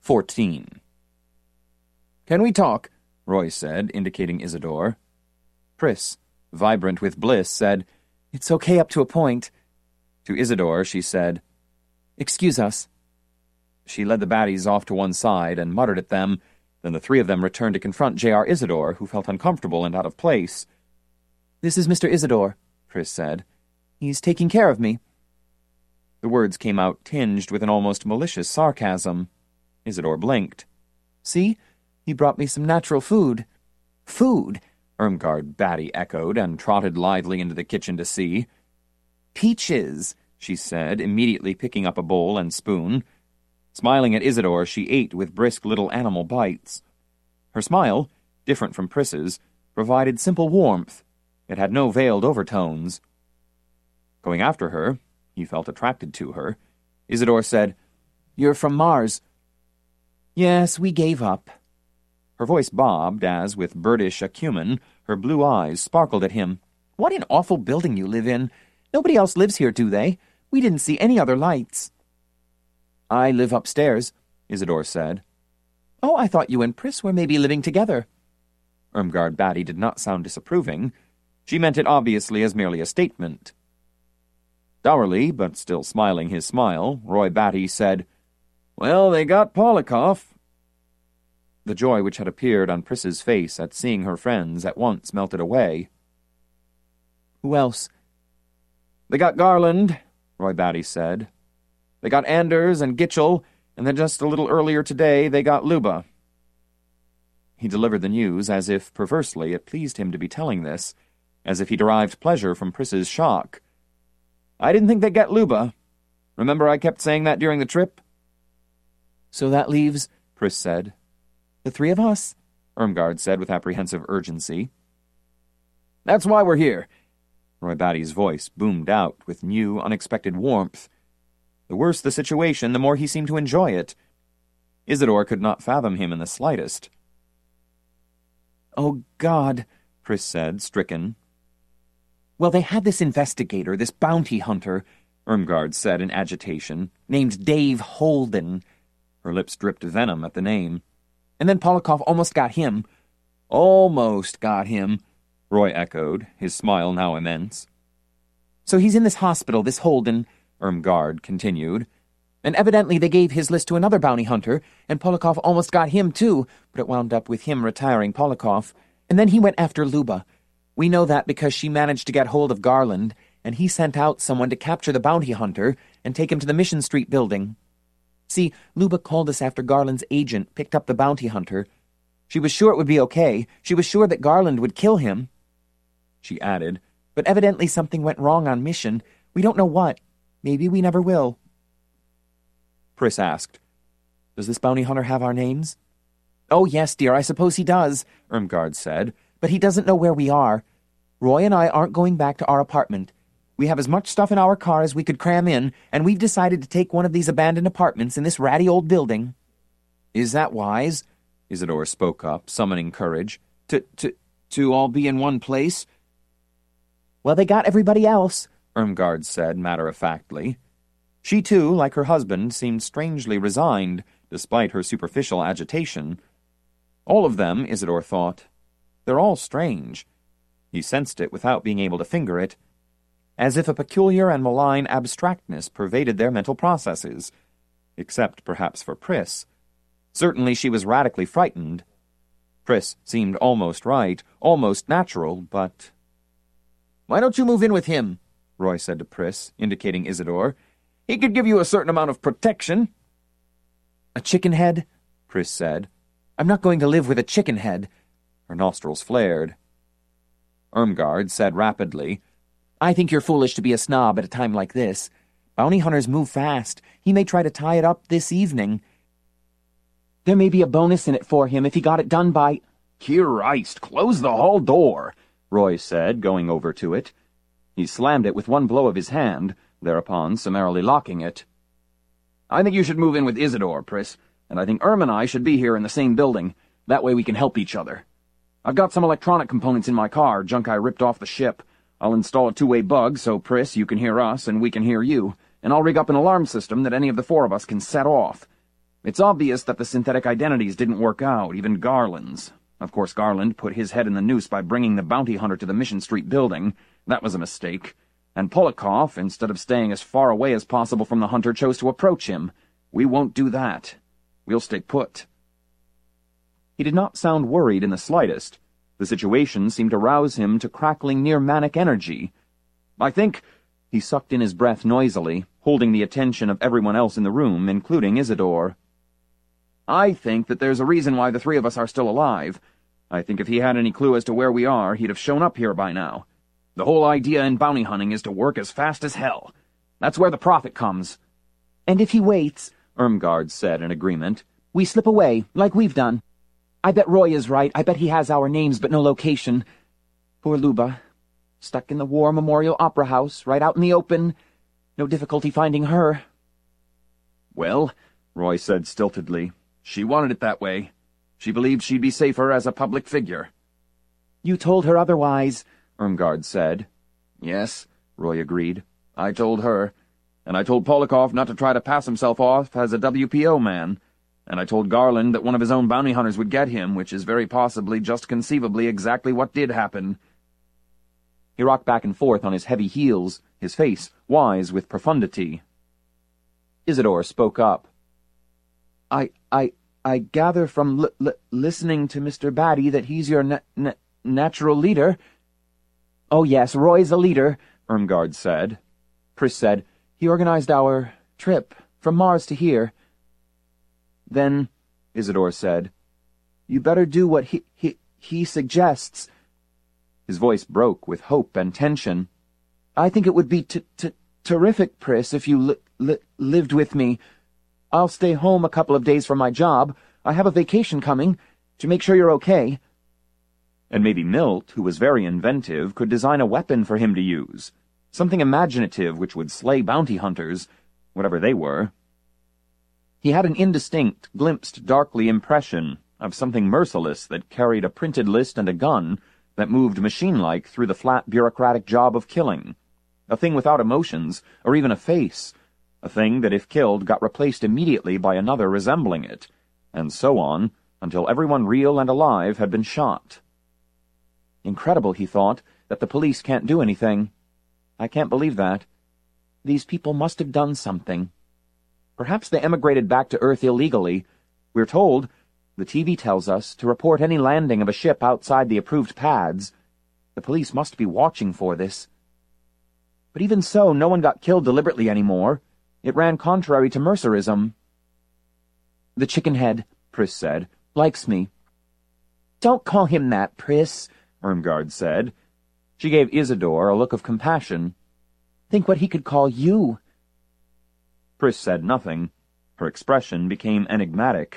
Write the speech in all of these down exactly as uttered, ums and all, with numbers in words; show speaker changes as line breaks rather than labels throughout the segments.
fourteen. "Can we talk?" Roy said, indicating Isidore. Pris, vibrant with bliss, said, "It's okay up to a point." To Isidore, she said, "Excuse us." She led the baddies off to one side and muttered at them. Then the three of them returned to confront J R Isidore, who felt uncomfortable and out of place. "This is Mister Isidore," Pris said. "He's taking care of me." The words came out tinged with an almost malicious sarcasm. Isidore blinked. "See? He brought me some natural food." "Food?" Irmgard Batty echoed and trotted lithely into the kitchen to see. "Peaches," she said, immediately picking up a bowl and spoon. Smiling at Isidore, she ate with brisk little animal bites. Her smile, different from Pris's, provided simple warmth. It had no veiled overtones. Going after her, he felt attracted to her. Isidore said, "You're from Mars." "Yes, we gave up." Her voice bobbed as, with birdish acumen, her blue eyes sparkled at him. "What an awful building you live in. Nobody else lives here, do they? We didn't see any other lights." "I live upstairs," Isidore said. "Oh, I thought you and Pris were maybe living together." Irmgard Batty did not sound disapproving. She meant it obviously as merely a statement. Dourly, but still smiling his smile, Roy Batty said, "Well, they got Polikoff." The joy which had appeared on Pris's face at seeing her friends at once melted away. "Who else?" "They got Garland," Roy Batty said. "They got Anders and Gitchell, and then just a little earlier today they got Luba." He delivered the news as if, perversely, it pleased him to be telling this, as if he derived pleasure from Pris's shock. "I didn't think they'd get Luba. Remember I kept saying that during the trip?" "So that leaves," Pris said. "The three of us," Irmgard said with apprehensive urgency. "That's why we're here." Roy Batty's voice boomed out with new, unexpected warmth. The worse the situation, the more he seemed to enjoy it. Isidore could not fathom him in the slightest. "Oh, God," Pris said, stricken. "Well, they had this investigator, this bounty hunter," Irmgard said in agitation, "named Dave Holden." Her lips dripped venom at the name. "And then Polikoff almost got him." "Almost got him," Roy echoed, his smile now immense. "So he's in this hospital, this Holden," Irmgard continued. "And evidently they gave his list to another bounty hunter, and Polikoff almost got him too, but it wound up with him retiring Polikoff. And then he went after Luba. We know that because she managed to get hold of Garland, and he sent out someone to capture the bounty hunter and take him to the Mission Street building. See, Luba called us after Garland's agent picked up the bounty hunter. She was sure it would be okay. She was sure that Garland would kill him." She added, "But evidently something went wrong on Mission. We don't know what. Maybe we never will." Pris asked, "Does this bounty hunter have our names?" "Oh, yes, dear, I suppose he does," Irmgard said, "but he doesn't know where we are. Roy and I aren't going back to our apartment. We have as much stuff in our car as we could cram in, and we've decided to take one of these abandoned apartments in this ratty old building." "Is that wise?" Isidore spoke up, summoning courage. To, to, to all be in one place?" "Well, they got everybody else," Irmgard said matter-of-factly. She, too, like her husband, seemed strangely resigned, despite her superficial agitation. All of them, Isidore thought. They're all strange. He sensed it without being able to finger it, as if a peculiar and malign abstractness pervaded their mental processes, except perhaps for Pris. Certainly she was radically frightened. Pris seemed almost right, almost natural, but... "Why don't you move in with him?" Roy said to Pris, indicating Isidore. "He could give you a certain amount of protection." "A chicken head?" Pris said. "I'm not going to live with a chicken head." Her nostrils flared. Irmgard said rapidly, "I think you're foolish to be a snob at a time like this. Bounty hunters move fast. He may try to tie it up this evening. There may be a bonus in it for him if he got it done by—" "Christ, close the hall door," Roy said, going over to it. He slammed it with one blow of his hand, thereupon summarily locking it. "I think you should move in with Isidore, Pris, and I think Irm and I should be here in the same building. That way we can help each other. I've got some electronic components in my car, junk I ripped off the ship. I'll install a two-way bug so, Pris, you can hear us and we can hear you, and I'll rig up an alarm system that any of the four of us can set off.
It's obvious that the synthetic identities didn't work out, even Garland's. Of course, Garland put his head in the noose by bringing the bounty hunter to the Mission Street building. That was a mistake. And Polikoff, instead of staying as far away as possible from the hunter, chose to approach him. We won't do that. We'll stay put.
He did not sound worried in the slightest. The situation seemed to rouse him to crackling near-manic energy.
I think...
He sucked in his breath noisily, holding the attention of everyone else in the room, including Isidore.
I think that there's a reason why the three of us are still alive. I think if he had any clue as to where we are, he'd have shown up here by now. The whole idea in bounty hunting is to work as fast as hell. That's where the profit comes.
And if he waits,
Irmgard said in agreement,
we slip away, like we've done. I bet Roy is right. I bet he has our names but no location. Poor Luba. Stuck in the War Memorial Opera House, right out in the open. No difficulty finding her.
Well, Roy said stiltedly, she wanted it that way. She believed she'd be safer as a public figure.
You told her otherwise,
Irmgard said.
Yes, Roy agreed. I told her. And I told Polikoff not to try to pass himself off as a W P O man. And I told Garland that one of his own bounty hunters would get him, which is very possibly, just conceivably, exactly what did happen.
He rocked back and forth on his heavy heels, his face wise with profundity. Isidore spoke up.
I, I, I gather from li li listening to Mister Batty that he's your na na natural leader. Oh yes, Roy's a leader,
Irmgard said.
Pris said, he organized our trip from Mars to here.
Then, Isidore said,
you better do what he, he, he suggests.
His voice broke with hope and tension.
I think it would be t t terrific, Pris, if you li li lived with me. I'll stay home a couple of days from my job. I have a vacation coming, to make sure you're okay.
And maybe Milt, who was very inventive, could design a weapon for him to use. Something imaginative which would slay bounty hunters, whatever they were. He had an indistinct, glimpsed darkly impression of something merciless that carried a printed list and a gun that moved machine-like through the flat bureaucratic job of killing. A thing without emotions, or even a face. A thing that, if killed, got replaced immediately by another resembling it, and so on, until everyone real and alive had been shot. Incredible, he thought, that the police can't do anything. I can't believe that. These people must have done something. Perhaps they emigrated back to Earth illegally. We're told, the T V tells us, to report any landing of a ship outside the approved pads. The police must be watching for this. But even so, no one got killed deliberately anymore. It ran contrary to Mercerism. The chickenhead, Pris said, likes me.
Don't call him that, Pris,
Irmgard said. She gave Isidore a look of compassion.
Think what he could call you.
Pris said nothing. Her expression became enigmatic.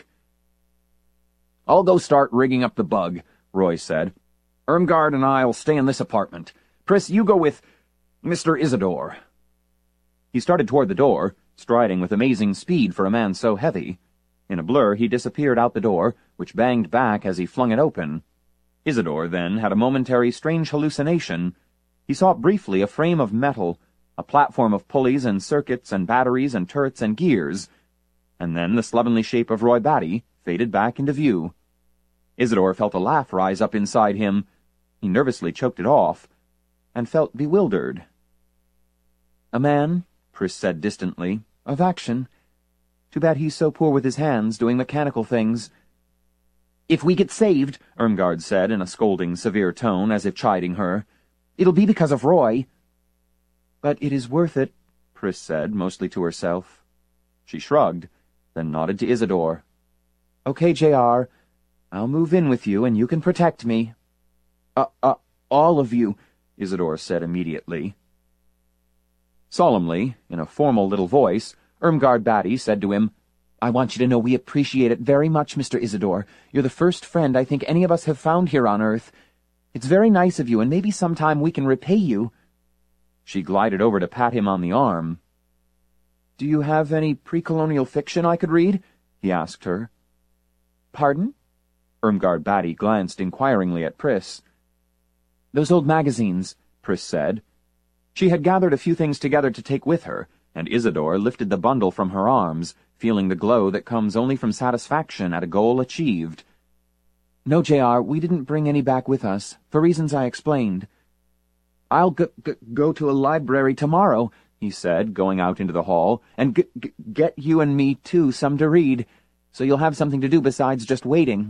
I'll go start rigging up the bug, Roy said. Irmgard and I'll stay in this apartment. Pris, you go with Mister Isidore.
He started toward the door, striding with amazing speed for a man so heavy. In a blur, he disappeared out the door, which banged back as he flung it open. Isidore, then, had a momentary strange hallucination. He saw briefly a frame of metal, a platform of pulleys and circuits and batteries and turrets and gears, and then the slovenly shape of Roy Batty faded back into view. Isidore felt a laugh rise up inside him. He nervously choked it off, and felt bewildered.
A man, Pris said distantly, of action. Too bad he's so poor with his hands, doing mechanical things.
If we get saved, Irmgard said in a scolding, severe tone, as if chiding her, it'll be because of Roy.
But it is worth it,
Pris said, mostly to herself. She shrugged, then nodded to Isidore.
Okay, J R, I'll move in with you, and you can protect me.
Uh, uh, all of you, Isidore said immediately. Solemnly, in a formal little voice, Irmgard Batty said to him,
I want you to know we appreciate it very much, Mister Isidore. You're the first friend I think any of us have found here on Earth. It's very nice of you, and maybe sometime we can repay you.
She glided over to pat him on the arm.
Do you have any pre-colonial fiction I could read? He asked her. Pardon?
Irmgard Batty glanced inquiringly at Pris.
Those old magazines, Pris said.
She had gathered a few things together to take with her, and Isidore lifted the bundle from her arms,
feeling the glow that comes only from satisfaction at a goal achieved.
No, J R, we didn't bring any back with us, for reasons I explained. I'll g g go to a library tomorrow, he said, going out into the hall, and g g get you and me, too, some to read, so you'll have something to do besides just waiting.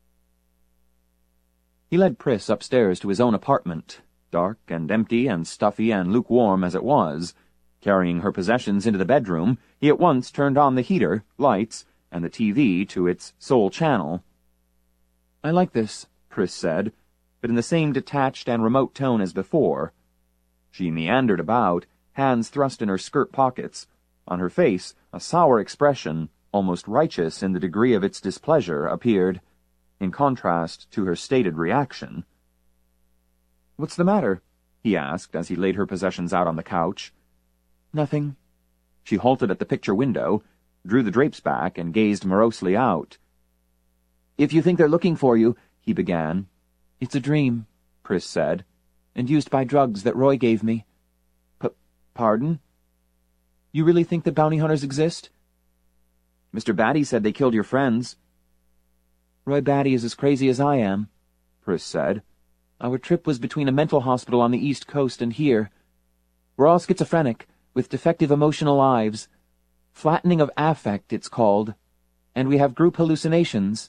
He led Pris upstairs to his own apartment, dark and empty and stuffy and lukewarm as it was. Carrying her possessions into the bedroom, he at once turned on the heater, lights, and the T V to its sole channel.
I like this,
Pris said, but in the same detached and remote tone as before. She meandered about, hands thrust in her skirt pockets. On her face, a sour expression, almost righteous in the degree of its displeasure, appeared, in contrast to her stated reaction.
"What's the matter?"
he asked as he laid her possessions out on the couch.
"Nothing."
She halted at the picture window, drew the drapes back, and gazed morosely out.
"If you think they're looking for you," he began. "It's a dream,"
Pris said.
"Induced by drugs that Roy gave me." P pardon? You really think that bounty hunters exist?
Mister Batty said they killed your friends.
Roy Batty is as crazy as I am,
Pris said.
Our trip was between a mental hospital on the East Coast and here. We're all schizophrenic, with defective emotional lives. Flattening of affect, it's called. And we have group hallucinations.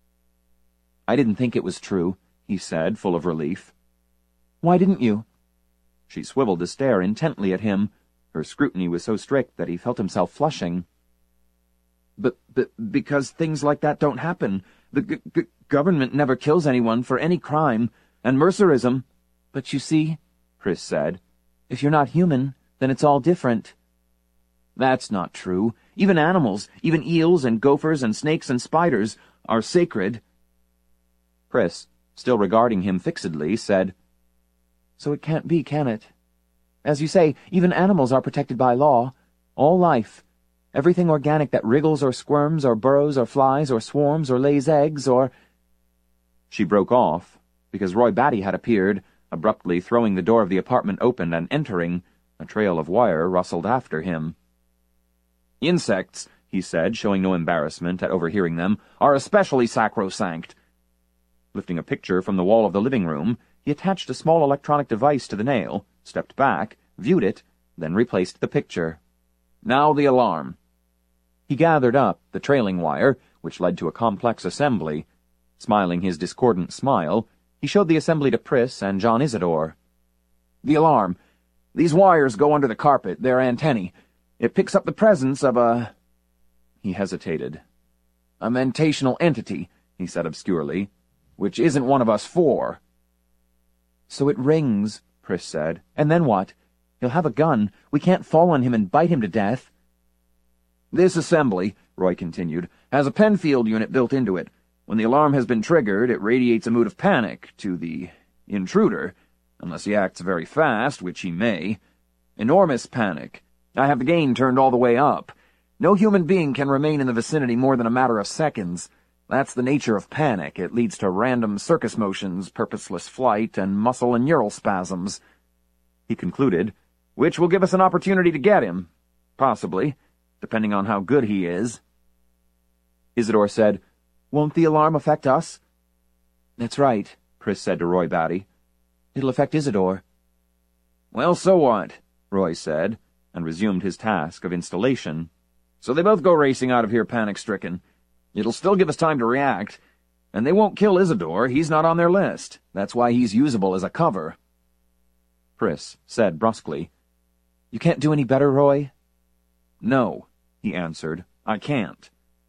I didn't think it was true, he said, full of relief.
Why didn't you?
She swiveled to stare intently at him. Her scrutiny was so strict that he felt himself flushing.
But, but because things like that don't happen. The g g government never kills anyone for any crime, and Mercerism... But you see, Pris said, if you're not human, then it's all different. That's not true. Even animals, even eels and gophers and snakes and spiders, are sacred.
Pris, still regarding him fixedly, said,
So it can't be, can it? As you say, even animals are protected by law. All life. Everything organic that wriggles or squirms or burrows or flies or swarms or lays eggs or...
She broke off, because Roy Batty had appeared, abruptly throwing the door of the apartment open and entering. A trail of wire rustled after him. Insects, he said, showing no embarrassment at overhearing them, are especially sacrosanct. Lifting a picture from the wall of the living room, he attached a small electronic device to the nail, stepped back, viewed it, then replaced the picture. Now the alarm. He gathered up the trailing wire, which led to a complex assembly. Smiling his discordant smile, he showed the assembly to Pris and John Isidore. The alarm. These wires go under the carpet, they're antennae. It picks up the presence of a... He hesitated. A mentational entity, he said obscurely, which isn't one of us four. So it rings, Pris said. And then what? He'll have a gun. We can't fall on him and bite him to death. This assembly, Roy continued, has a Penfield unit built into it. When the alarm has been triggered, it radiates a mood of panic to the intruder, unless he acts very fast, which he may. Enormous panic. I have the gain turned all the way up. No human being can remain in the vicinity more than a matter of seconds. That's the nature of panic. It leads to random circus motions, purposeless flight, and muscle and neural spasms. He concluded, which will give us an opportunity to get him. Possibly, depending on how good he is. Isidore said, Won't the alarm affect us? That's right, Pris said to Roy Batty. It'll affect Isidore. Well, so what? Roy said, and resumed his task of installation. So they both go racing out of here panic-stricken. It'll still give us time to react, and they won't kill Isidore. He's not on their list. That's why he's usable as a cover. Pris said brusquely, You can't do any better, Roy? No, he answered. I can't.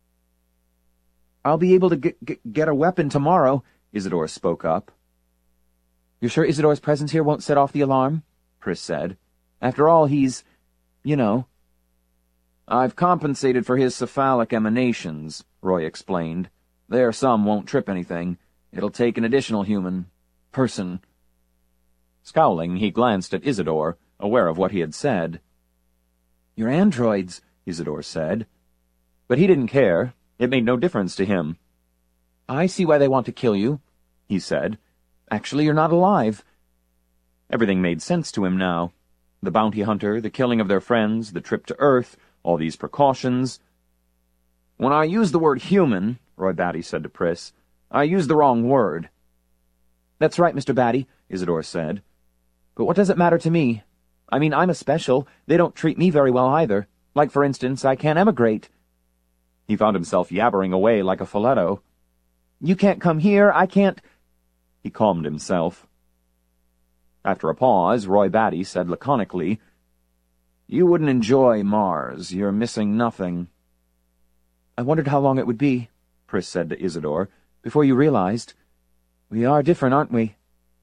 I'll be able to get, get, get a weapon tomorrow, Isidore spoke up. You're sure Isidore's presence here won't set off the alarm? Pris said. After all, he's, you know. I've compensated for his cephalic emanations, Roy explained. There some won't trip anything. It'll take an additional human person. Scowling, he glanced at Isidore, aware of what he had said. You're androids, Isidore said. But he didn't care. It made no difference to him. I see why they want to kill you, he said. Actually, you're not alive. Everything made sense to him now. The bounty hunter, the killing of their friends, the trip to Earth, all these precautions. When I used the word human, Roy Batty said to Pris, I used the wrong word.
That's right, Mister Batty, Isidore said. But what does it matter to me? I mean, I'm a special. They don't treat me very well either. Like, for instance, I can't emigrate.
He found himself yabbering away like a Folletto.
You can't come here, I can't—
He calmed himself. After a pause, Roy Batty said laconically,
You wouldn't enjoy Mars. You're missing nothing.
I wondered how long it would be, Pris said to Isidore, before you realized. We are different, aren't we?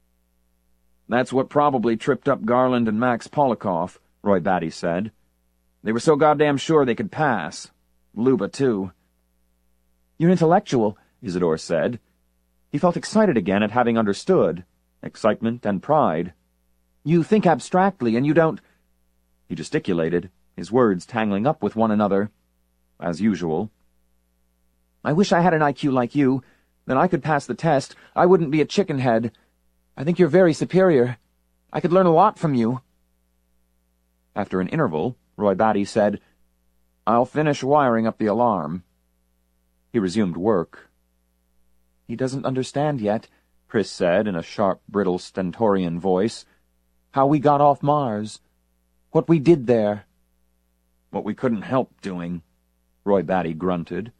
That's what probably tripped up Garland and Max Polikoff, Roy Batty said. They were so goddamn sure they could pass. Luba, too.
You're intellectual,
Isidore said. He felt excited again at having understood. Excitement and pride.
You think abstractly, and you don't—
He gesticulated, his words tangling up with one another, as usual.
I wish I had an I Q like you. Then I could pass the test. I wouldn't be a chickenhead. I think you're very superior. I could learn a lot from you.
After an interval, Roy Batty said,
I'll finish wiring up the alarm.
He resumed work.
He doesn't understand yet,
Pris said in a sharp, brittle, stentorian voice.
How we got off Mars. What we did there.
What we couldn't help doing, Roy Batty grunted.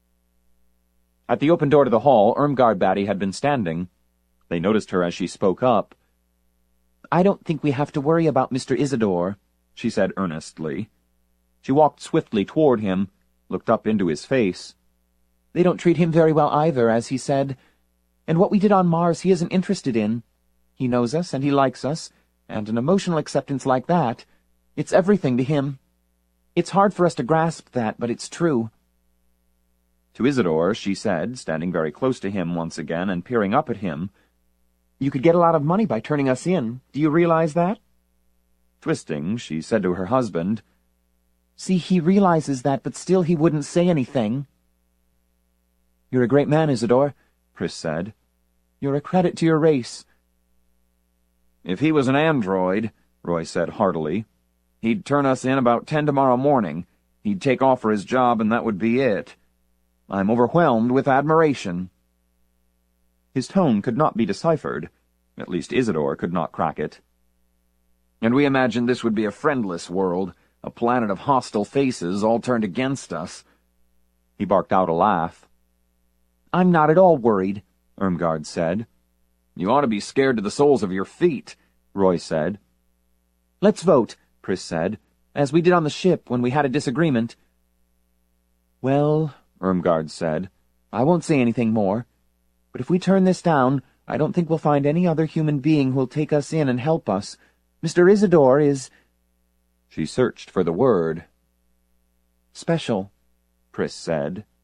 At the open door to the hall, Irmgard Batty had been standing. They noticed her as she spoke up.
I don't think we have to worry about Mister Isidore,
she said earnestly. She walked swiftly toward him, looked up into his face.
They don't treat him very well either, as he said. And what we did on Mars he isn't interested in. He knows us, and he likes us, and an emotional acceptance like that, it's everything to him. It's hard for us to grasp that, but it's true.
To Isidore, she said, standing very close to him once again and peering up at him,
You could get a lot of money by turning us in. Do you realize that?
Twisting, she said to her husband,
See, he realizes that, but still he wouldn't say anything. You're a great man, Isidore,
Pris said.
You're a credit to your race.
If he was an android, Roy said heartily, he'd turn us in about ten tomorrow morning. He'd take off for his job, and that would be it. I'm overwhelmed with admiration.
His tone could not be deciphered. At least Isidore could not crack it.
And we imagined this would be a friendless world, a planet of hostile faces all turned against us.
He barked out a laugh.
I'm not at all worried,
Irmgard said.
You ought to be scared to the soles of your feet, Roy said.
Let's vote, Pris said, as we did on the ship when we had a disagreement. Well, Irmgard said, I won't say anything more. But if we turn this down, I don't think we'll find any other human being who'll take us in and help us. Mister Isidore is—
She searched for the word.
Special,
Pris said.